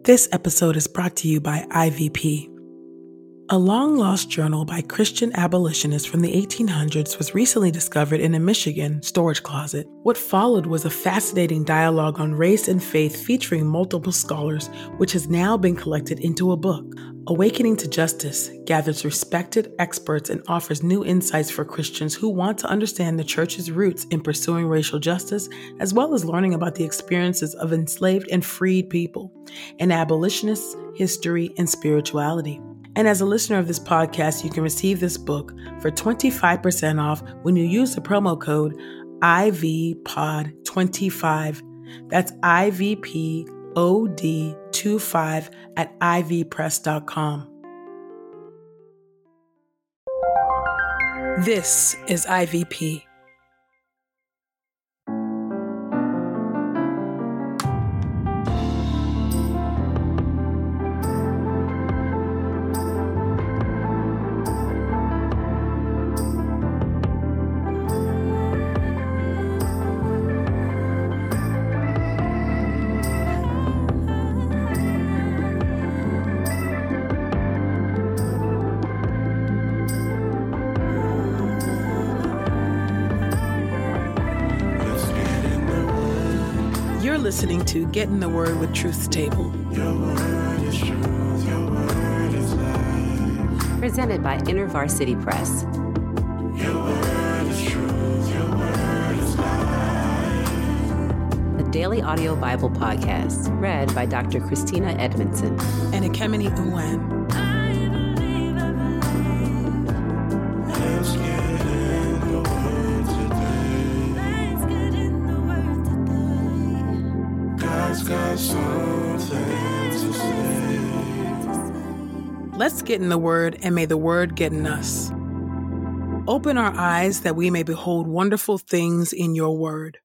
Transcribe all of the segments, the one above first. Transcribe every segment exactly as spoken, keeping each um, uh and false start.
This episode is brought to you by I V P. A long-lost journal by Christian abolitionists from the eighteen hundreds was recently discovered in a Michigan storage closet. What followed was a fascinating dialogue on race and faith featuring multiple scholars, which has now been collected into a book. Awakening to Justice gathers respected experts and offers new insights for Christians who want to understand the church's roots in pursuing racial justice, as well as learning about the experiences of enslaved and freed people, and abolitionists, history, and spirituality. And as a listener of this podcast, you can receive this book for twenty-five percent off when you use the promo code I V P O D twenty-five. That's I V P O D twenty-five at I V press dot com. This is I V P. You're listening to Get in the Word with Truth's Table. Your word is truth, your word is life. Presented by InterVarsity Press. Your word is truth, your word is life. The Daily Audio Bible Podcast, read by Doctor Christina Edmondson. And Ekemini Uwan. Let's get in the word today. God's got something to say. Let's get in the Word, and may the Word get in us. Open our eyes that we may behold wonderful things in your Word.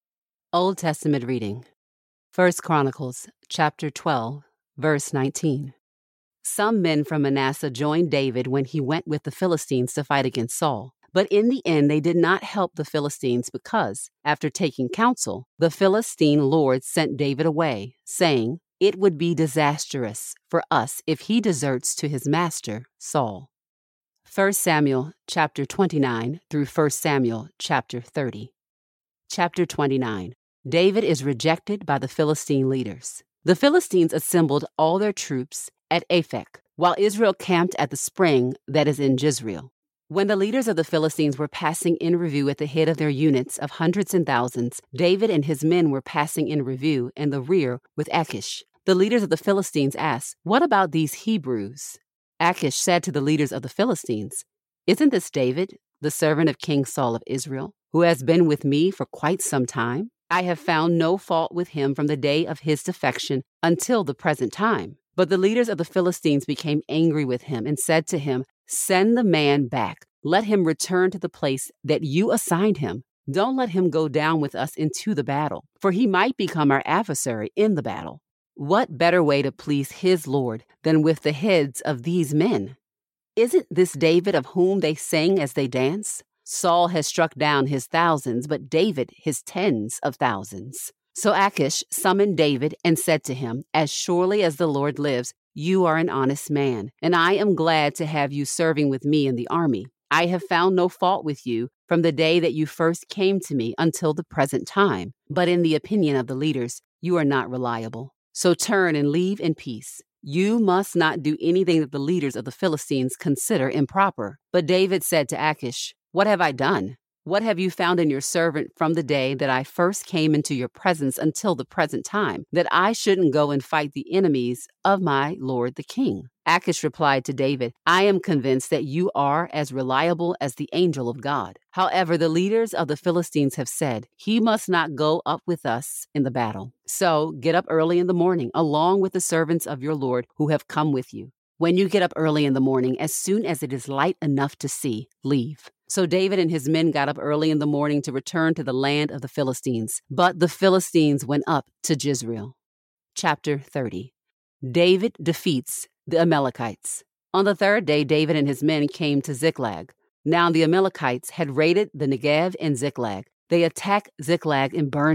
Old Testament reading. First Chronicles, chapter twelve, verse nineteen. Some men from Manasseh joined David when he went with the Philistines to fight against Saul. But in the end, they did not help the Philistines because, after taking counsel, the Philistine lords sent David away, saying, "It would be disastrous for us if he deserts to his master, Saul." First Samuel chapter twenty-nine through First Samuel chapter thirty. Chapter twenty-nine. David is rejected by the Philistine leaders. The Philistines assembled all their troops at Aphek, while Israel camped at the spring that is in Jezreel. When the leaders of the Philistines were passing in review at the head of their units of hundreds and thousands, David and his men were passing in review in the rear with Achish. The leaders of the Philistines asked, "What about these Hebrews?" Achish said to the leaders of the Philistines, "Isn't this David, the servant of King Saul of Israel, who has been with me for quite some time? I have found no fault with him from the day of his defection until the present time." But the leaders of the Philistines became angry with him and said to him, "Send the man back. Let him return to the place that you assigned him. Don't let him go down with us into the battle, for he might become our adversary in the battle. What better way to please his Lord than with the heads of these men? Isn't this David of whom they sing as they dance? Saul has struck down his thousands, but David his tens of thousands." So Achish summoned David and said to him, "As surely as the Lord lives, you are an honest man, and I am glad to have you serving with me in the army. I have found no fault with you from the day that you first came to me until the present time. But in the opinion of the leaders, you are not reliable. So turn and leave in peace. You must not do anything that the leaders of the Philistines consider improper." But David said to Achish, "What have I done? What have you found in your servant from the day that I first came into your presence until the present time, that I shouldn't go and fight the enemies of my lord the king?" Achish replied to David, "I am convinced that you are as reliable as the angel of God. However, the leaders of the Philistines have said, he must not go up with us in the battle. So get up early in the morning, along with the servants of your Lord who have come with you. When you get up early in the morning, as soon as it is light enough to see, leave." So David and his men got up early in the morning to return to the land of the Philistines. But the Philistines went up to Jezreel. Chapter thirty. David defeats the Amalekites. On the third day, David and his men came to Ziklag. Now the Amalekites had raided the Negev and Ziklag. They attacked Ziklag and burned it.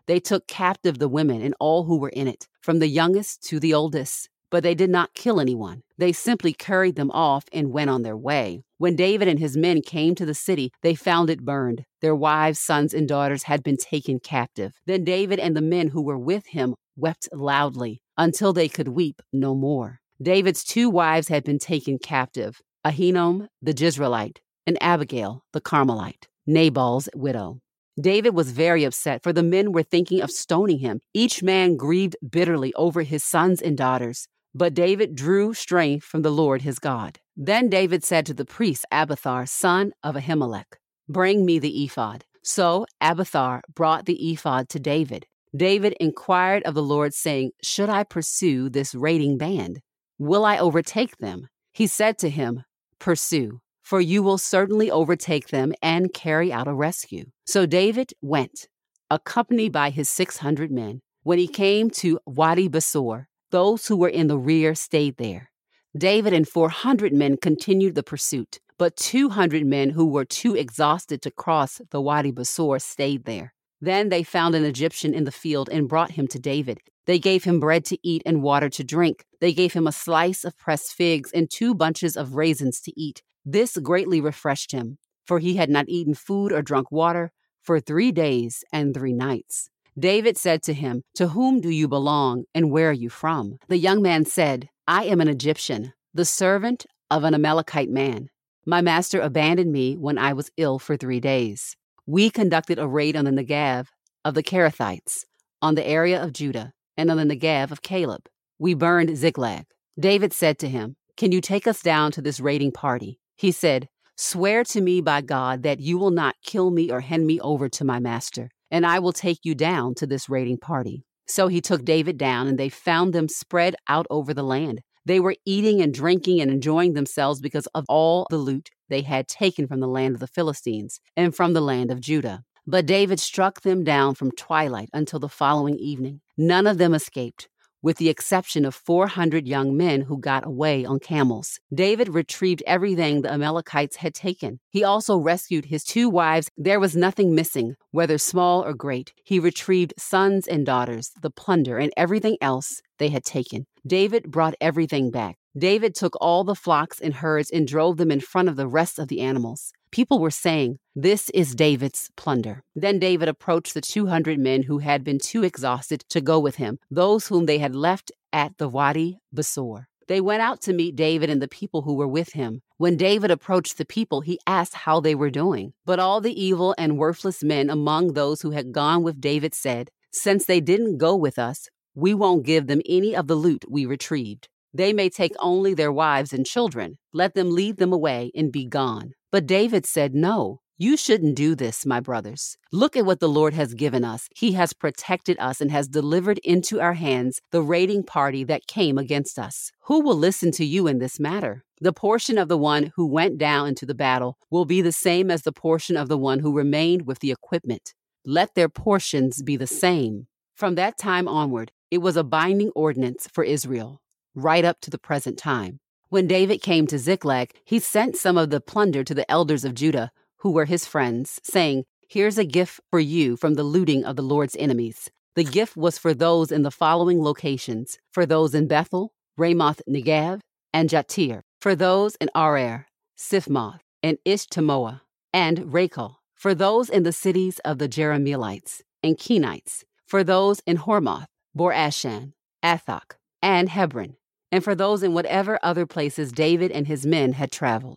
They took captive the women and all who were in it, from the youngest to the oldest. But they did not kill anyone. They simply carried them off and went on their way. When David and his men came to the city, they found it burned. Their wives, sons, and daughters had been taken captive. Then David and the men who were with him wept loudly until they could weep no more. David's two wives had been taken captive, Ahinoam the Jezreelite and Abigail the Carmelite, Nabal's widow. David was very upset, for the men were thinking of stoning him. Each man grieved bitterly over his sons and daughters. But David drew strength from the Lord his God. Then David said to the priest Abiathar, son of Ahimelech, "Bring me the ephod." So Abiathar brought the ephod to David. David inquired of the Lord, saying, "Should I pursue this raiding band? Will I overtake them?" He said to him, "Pursue, for you will certainly overtake them and carry out a rescue." So David went, accompanied by his six hundred men. When he came to Wadi Besor, those who were in the rear stayed there. David and four hundred men continued the pursuit, but two hundred men who were too exhausted to cross the Wadi Besor stayed there. Then they found an Egyptian in the field and brought him to David. They gave him bread to eat and water to drink. They gave him a slice of pressed figs and two bunches of raisins to eat. This greatly refreshed him, for he had not eaten food or drunk water for three days and three nights. David said to him, "To whom do you belong, and where are you from?" The young man said, "I am an Egyptian, the servant of an Amalekite man. My master abandoned me when I was ill for three days. We conducted a raid on the Negev of the Kerethites, on the area of Judah, and on the Negev of Caleb. We burned Ziklag." David said to him, "Can you take us down to this raiding party?" He said, "Swear to me by God that you will not kill me or hand me over to my master, and I will take you down to this raiding party." So he took David down, and they found them spread out over the land. They were eating and drinking and enjoying themselves because of all the loot they had taken from the land of the Philistines and from the land of Judah. But David struck them down from twilight until the following evening. None of them escaped, with the exception of four hundred young men who got away on camels. David retrieved everything the Amalekites had taken. He also rescued his two wives. There was nothing missing, whether small or great. He retrieved sons and daughters, the plunder, and everything else they had taken. David brought everything back. David took all the flocks and herds and drove them in front of the rest of the animals. People were saying, "This is David's plunder." Then David approached the two hundred men who had been too exhausted to go with him, those whom they had left at the Wadi Besor. They went out to meet David and the people who were with him. When David approached the people, he asked how they were doing. But all the evil and worthless men among those who had gone with David said, "Since they didn't go with us, we won't give them any of the loot we retrieved. They may take only their wives and children. Let them lead them away and be gone." But David said, "No, you shouldn't do this, my brothers. Look at what the Lord has given us. He has protected us and has delivered into our hands the raiding party that came against us. Who will listen to you in this matter? The portion of the one who went down into the battle will be the same as the portion of the one who remained with the equipment. Let their portions be the same." From that time onward, it was a binding ordinance for Israel, right up to the present time. When David came to Ziklag, he sent some of the plunder to the elders of Judah, who were his friends, saying, "Here's a gift for you from the looting of the Lord's enemies." The gift was for those in the following locations: for those in Bethel, Ramoth Negev, and Jatir; for those in Arar, Sifmoth, and Ishtemoa, and Rachel; for those in the cities of the Jerahmeelites and Kenites; for those in Hormoth, Bor-Ashan, Athok, and Hebron; and for those in whatever other places David and his men had traveled.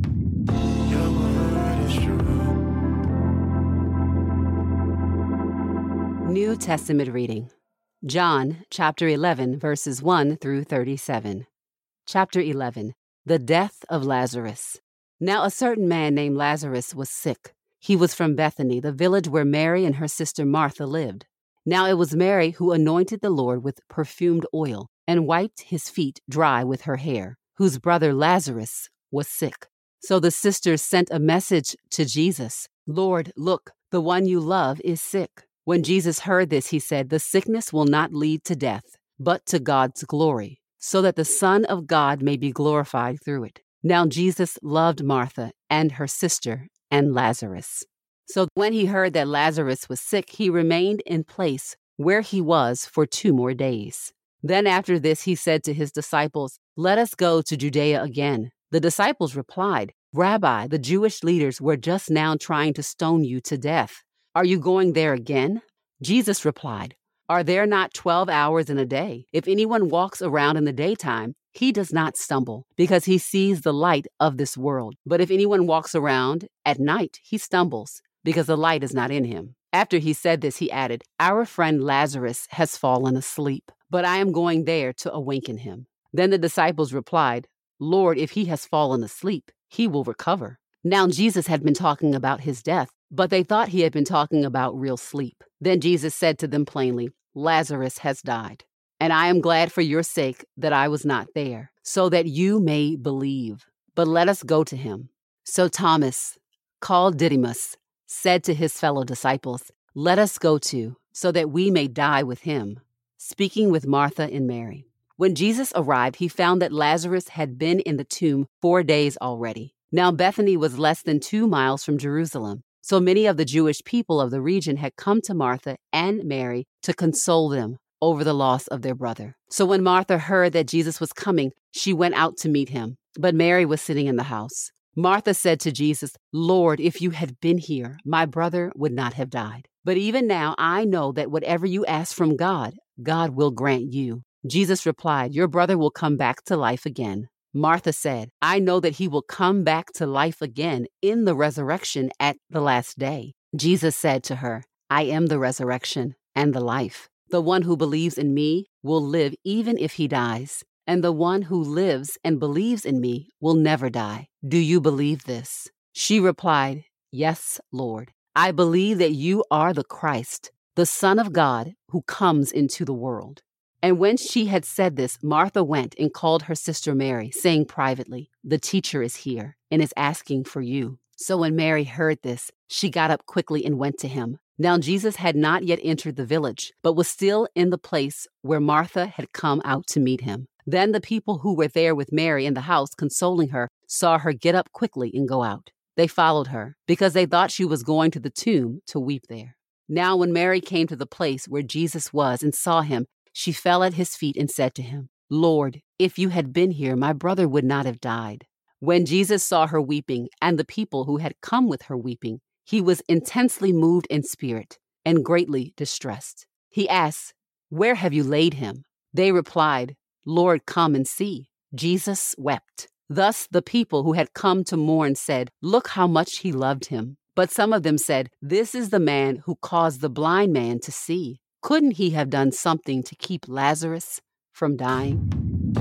Your word is true. New Testament reading. John chapter eleven, verses one through thirty-seven. Chapter eleven. The death of Lazarus. Now a certain man named Lazarus was sick. He was from Bethany, the village where Mary and her sister Martha lived. Now it was Mary who anointed the Lord with perfumed oil and wiped his feet dry with her hair, whose brother Lazarus was sick. So the sisters sent a message to Jesus, "Lord, look, the one you love is sick." When Jesus heard this, he said, "The sickness will not lead to death, but to God's glory, so that the Son of God may be glorified through it." Now Jesus loved Martha and her sister and Lazarus. So when he heard that Lazarus was sick, he remained in place where he was for two more days. Then after this, he said to his disciples, "Let us go to Judea again." The disciples replied, "Rabbi, the Jewish leaders were just now trying to stone you to death. Are you going there again?" Jesus replied, "Are there not twelve hours in a day? If anyone walks around in the daytime, he does not stumble, because he sees the light of this world. But if anyone walks around at night, he stumbles, because the light is not in him." After he said this, he added, "Our friend Lazarus has fallen asleep, but I am going there to awaken him." Then the disciples replied, "Lord, if he has fallen asleep, he will recover." Now Jesus had been talking about his death, but they thought he had been talking about real sleep. Then Jesus said to them plainly, "Lazarus has died, and I am glad for your sake that I was not there, so that you may believe. But let us go to him." So Thomas, called Didymus, said to his fellow disciples, "Let us go too, so that we may die with him," speaking with Martha and Mary. When Jesus arrived, he found that Lazarus had been in the tomb four days already. Now Bethany was less than two miles from Jerusalem, so many of the Jewish people of the region had come to Martha and Mary to console them over the loss of their brother. So when Martha heard that Jesus was coming, she went out to meet him, but Mary was sitting in the house. Martha said to Jesus, "Lord, if you had been here, my brother would not have died. But even now I know that whatever you ask from God, God will grant you." Jesus replied, "Your brother will come back to life again." Martha said, "I know that he will come back to life again in the resurrection at the last day." Jesus said to her, "I am the resurrection and the life. The one who believes in me will live even if he dies, and the one who lives and believes in me will never die. Do you believe this?" She replied, "Yes, Lord. I believe that you are the Christ, the Son of God, who comes into the world." And when she had said this, Martha went and called her sister Mary, saying privately, "The teacher is here and is asking for you." So when Mary heard this, she got up quickly and went to him. Now Jesus had not yet entered the village, but was still in the place where Martha had come out to meet him. Then the people who were there with Mary in the house, consoling her, saw her get up quickly and go out. They followed her, because they thought she was going to the tomb to weep there. Now when Mary came to the place where Jesus was and saw him, she fell at his feet and said to him, "Lord, if you had been here, my brother would not have died." When Jesus saw her weeping, and the people who had come with her weeping, he was intensely moved in spirit and greatly distressed. He asked, "Where have you laid him?" They replied, "Lord, come and see." Jesus wept. Thus the people who had come to mourn said, "Look how much he loved him." But some of them said, "This is the man who caused the blind man to see. Couldn't he have done something to keep Lazarus from dying?"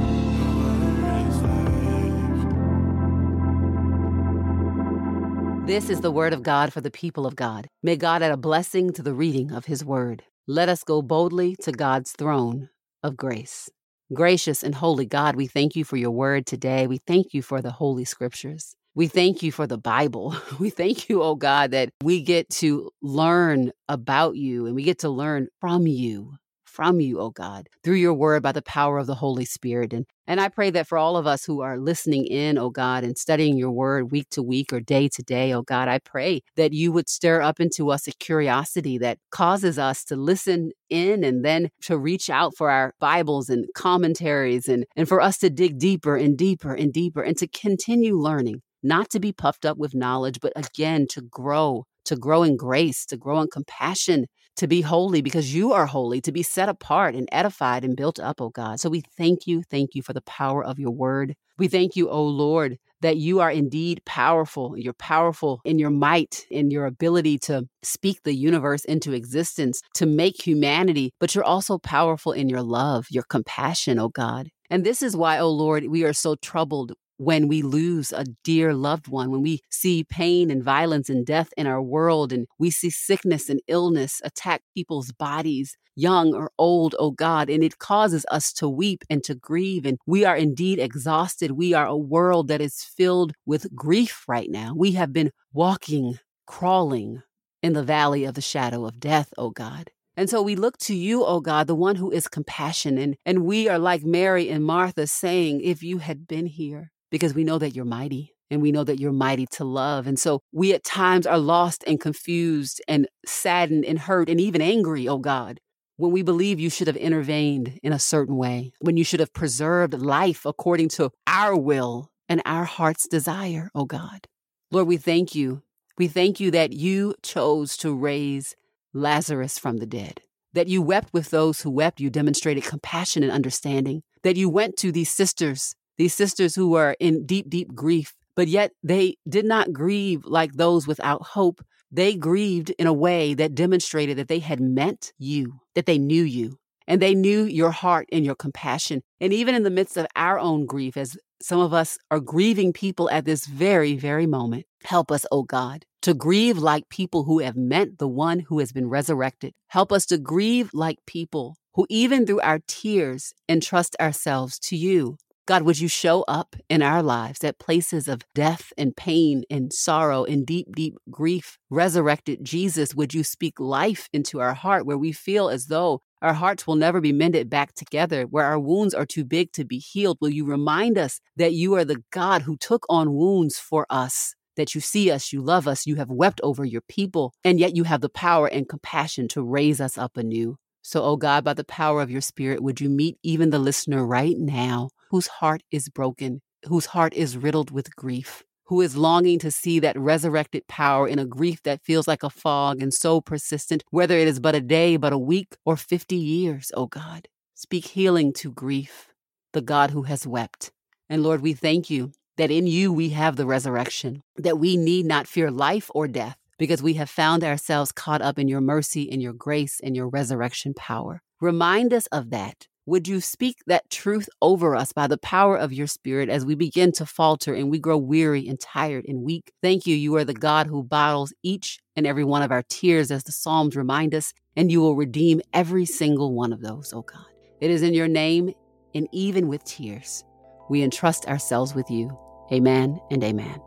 This is the word of God for the people of God. May God add a blessing to the reading of his word. Let us go boldly to God's throne of grace. Gracious and holy God, we thank you for your word today. We thank you for the holy scriptures. We thank you for the Bible. We thank you, oh God, that we get to learn about you and we get to learn from you. From you, oh God, through your word by the power of the Holy Spirit. And, and I pray that for all of us who are listening in, oh God, and studying your word week to week or day to day, oh God, I pray that you would stir up into us a curiosity that causes us to listen in and then to reach out for our Bibles and commentaries and, and for us to dig deeper and deeper and deeper and to continue learning, not to be puffed up with knowledge, but again, to grow, to grow in grace, to grow in compassion, to be holy because you are holy, to be set apart and edified and built up, oh God. So we thank you, thank you for the power of your word. We thank you, oh Lord, that you are indeed powerful. You're powerful in your might, in your ability to speak the universe into existence, to make humanity, but you're also powerful in your love, your compassion, oh God. And this is why, oh Lord, we are so troubled when we lose a dear loved one, when we see pain and violence and death in our world, and we see sickness and illness attack people's bodies, young or old, oh God, and it causes us to weep and to grieve, and we are indeed exhausted. We are a world that is filled with grief right now. We have been walking, crawling in the valley of the shadow of death, oh God. And so we look to you, oh God, the one who is compassion, and, and we are like Mary and Martha saying, if you had been here, because we know that you're mighty. And we know that you're mighty to love. And so we at times are lost and confused and saddened and hurt and even angry, oh God, when we believe you should have intervened in a certain way, when you should have preserved life according to our will and our heart's desire, oh God. Lord, we thank you. We thank you that you chose to raise Lazarus from the dead, that you wept with those who wept. You demonstrated compassion and understanding, that you went to these sisters, these sisters who were in deep, deep grief, but yet they did not grieve like those without hope. They grieved in a way that demonstrated that they had met you, that they knew you, and they knew your heart and your compassion. And even in the midst of our own grief, as some of us are grieving people at this very, very moment, help us, oh God, to grieve like people who have met the one who has been resurrected. Help us to grieve like people who, even through our tears, entrust ourselves to you. God, would you show up in our lives at places of death and pain and sorrow and deep, deep grief? Resurrected Jesus, would you speak life into our heart where we feel as though our hearts will never be mended back together, where our wounds are too big to be healed? Will you remind us that you are the God who took on wounds for us, that you see us, you love us, you have wept over your people, and yet you have the power and compassion to raise us up anew. So, oh God, by the power of your Spirit, would you meet even the listener right now whose heart is broken, whose heart is riddled with grief, who is longing to see that resurrected power in a grief that feels like a fog and so persistent, whether it is but a day, but a week, or fifty years, oh God. Speak healing to grief, the God who has wept. And Lord, we thank you that in you we have the resurrection, that we need not fear life or death, because we have found ourselves caught up in your mercy and your grace and your resurrection power. Remind us of that. Would you speak that truth over us by the power of your Spirit as we begin to falter and we grow weary and tired and weak? Thank you. You are the God who bottles each and every one of our tears, as the Psalms remind us, and you will redeem every single one of those, oh God. It is in your name, and even with tears, we entrust ourselves with you. Amen and amen.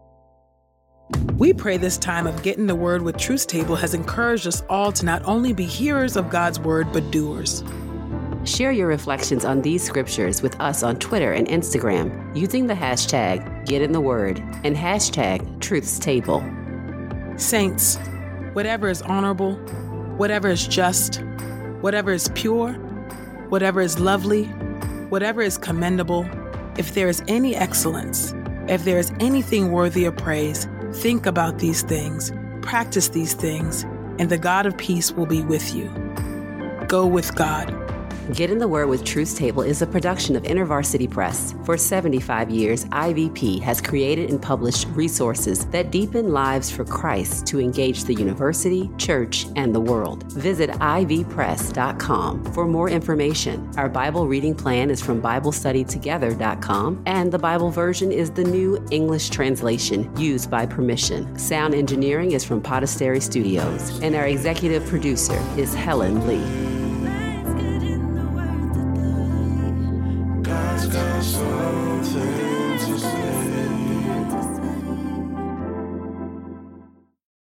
We pray this time of Getting the Word with Truth Table has encouraged us all to not only be hearers of God's Word, but doers. Share your reflections on these scriptures with us on Twitter and Instagram using the hashtag GetInTheWord and hashtag Truth's Table. Saints, whatever is honorable, whatever is just, whatever is pure, whatever is lovely, whatever is commendable, if there is any excellence, if there is anything worthy of praise, think about these things, practice these things, and the God of peace will be with you. Go with God. Get in the Word with Truth's Table is a production of InterVarsity Press. For seventy-five years, I V P has created and published resources that deepen lives for Christ to engage the university, church, and the world. Visit I V press dot com for more information. Our Bible reading plan is from Bible Study Together dot com, and the Bible version is the new English translation used by permission. Sound engineering is from Podastery Studios, and our executive producer is Helen Lee. God's got something